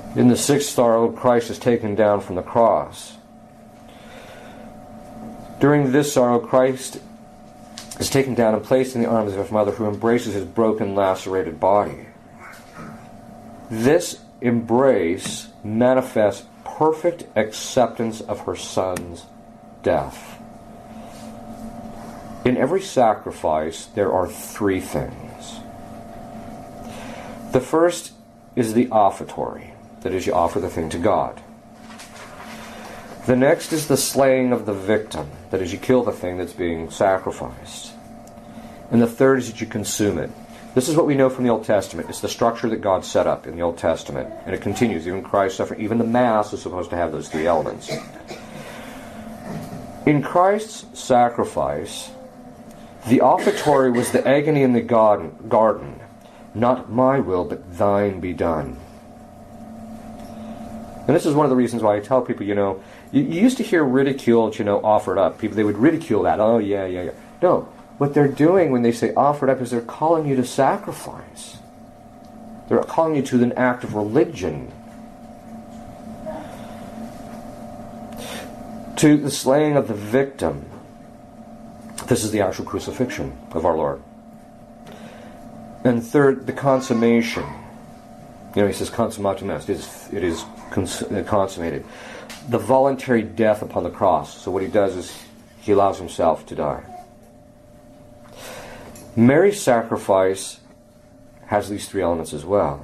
In the sixth sorrow, Christ is taken down from the cross. During this sorrow, Christ is taken down and placed in the arms of his mother, who embraces his broken, lacerated body. This embrace manifests perfect acceptance of her son's death. In every sacrifice, there are three things. The first is the offertory. That is, you offer the thing to God. The next is the slaying of the victim. That is, you kill the thing that's being sacrificed. And the third is that you consume it. This is what we know from the Old Testament. It's the structure that God set up in the Old Testament. And it continues. Even Christ's suffering, even the Mass is supposed to have those three elements. In Christ's sacrifice, the offertory was the agony in the garden. Not my will, but thine be done. And this is one of the reasons why I tell people, you used to hear ridiculed, offered up. People, they would ridicule that. Oh, yeah. No, what they're doing when they say offered up is they're calling you to sacrifice. They're calling you to an act of religion. To the slaying of the victim. This is the actual crucifixion of our Lord. And third, the consummation. He says, consummatum est. It is consummated. The voluntary death upon the cross. So what he does is he allows himself to die. Mary's sacrifice has these three elements as well.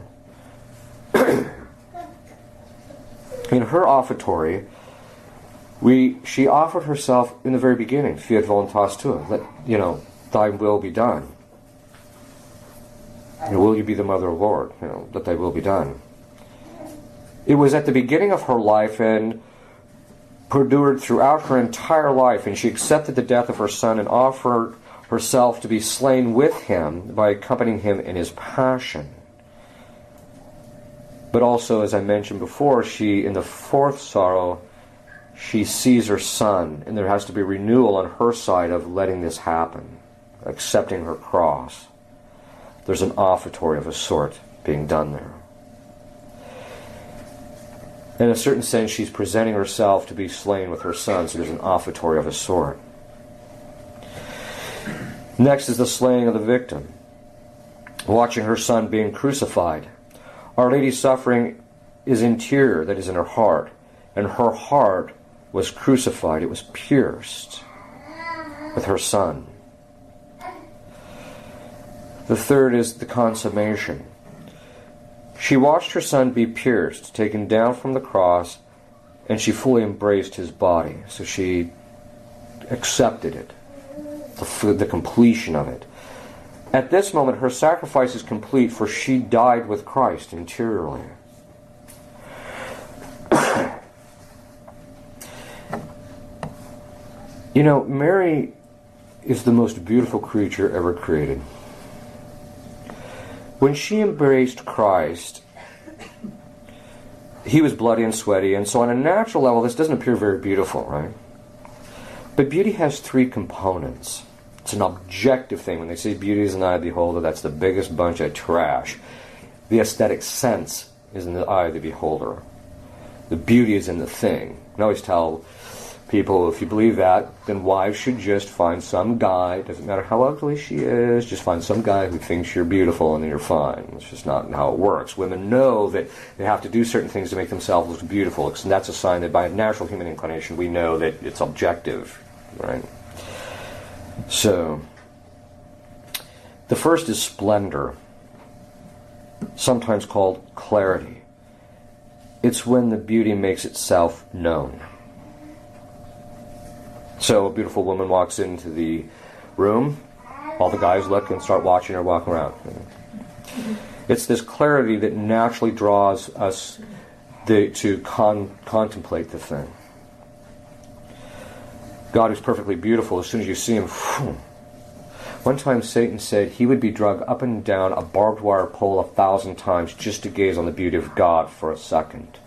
In her offertory, she offered herself in the very beginning, fiat voluntas tua, let, thy will be done. Will you be the mother of the Lord? Let thy will be done. It was at the beginning of her life and perdured throughout her entire life, and she accepted the death of her son and offered herself to be slain with him by accompanying him in his passion. But also, as I mentioned before, in the fourth sorrow, she sees her son, and there has to be renewal on her side of letting this happen, accepting her cross. There's an offertory of a sort being done there. In a certain sense, she's presenting herself to be slain with her son, so there's an offertory of a sort. Next is the slaying of the victim. Watching her son being crucified. Our Lady's suffering is interior, that is in her heart. And her heart was crucified, it was pierced with her son. The third is the consummation. She watched her son be pierced, taken down from the cross, and she fully embraced his body. So she accepted it, the completion of it. At this moment, her sacrifice is complete, for she died with Christ interiorly. Mary is the most beautiful creature ever created. When she embraced Christ, he was bloody and sweaty, and so on a natural level, this doesn't appear very beautiful, right? But beauty has three components. It's an objective thing. When they say beauty is in the eye of the beholder, that's the biggest bunch of trash. The aesthetic sense is in the eye of the beholder. The beauty is in the thing. I always tell people, if you believe that, then wives should just find some guy, doesn't matter how ugly she is, just find some guy who thinks you're beautiful and then you're fine. It's just not how it works. Women know that they have to do certain things to make themselves look beautiful, and that's a sign that by a natural human inclination we know that it's objective, right? So, the first is splendor, sometimes called clarity. It's when the beauty makes itself known. So a beautiful woman walks into the room, all the guys look and start watching her walk around. It's this clarity that naturally draws us to contemplate the thing. God is perfectly beautiful. As soon as you see him, one time Satan said he would be dragged up and down a barbed wire pole 1,000 times just to gaze on the beauty of God for a second.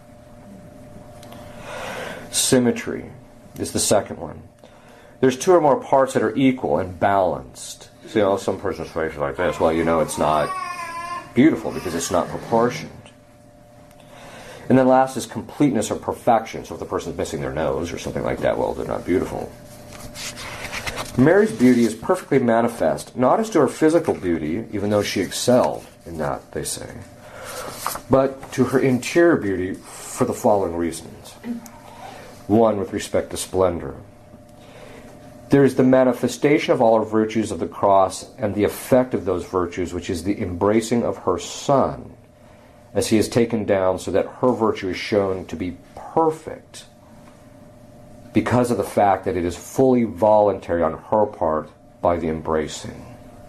Symmetry is the second one. There's two or more parts that are equal and balanced. So, some person's face is like this. Well, it's not beautiful because it's not proportioned. And then last is completeness or perfection. So if the person's missing their nose or something like that, well, they're not beautiful. Mary's beauty is perfectly manifest, not as to her physical beauty, even though she excelled in that, they say, but to her interior beauty for the following reasons. One, with respect to splendor. There is the manifestation of all her virtues of the cross and the effect of those virtues, which is the embracing of her Son, as he is taken down so that her virtue is shown to be perfect because of the fact that it is fully voluntary on her part by the embracing.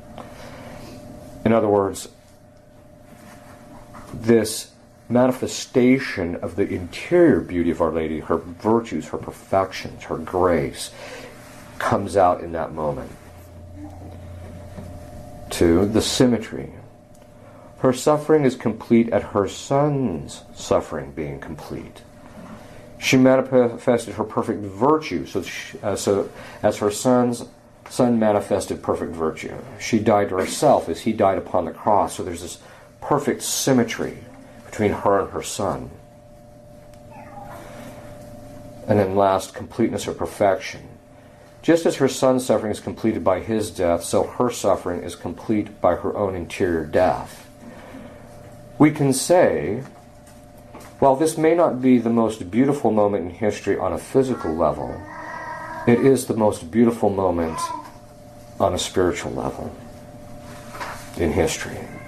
In other words, this manifestation of the interior beauty of Our Lady, her virtues, her perfections, her grace, comes out in that moment. 2, the symmetry. Her suffering is complete at her Son's suffering being complete. She manifested her perfect virtue, so as her Son manifested perfect virtue. She died to herself as he died upon the cross. So there's this perfect symmetry between her and her Son. And then last, completeness or perfection. Just as her Son's suffering is completed by his death, so her suffering is complete by her own interior death. We can say, while this may not be the most beautiful moment in history on a physical level, it is the most beautiful moment on a spiritual level in history.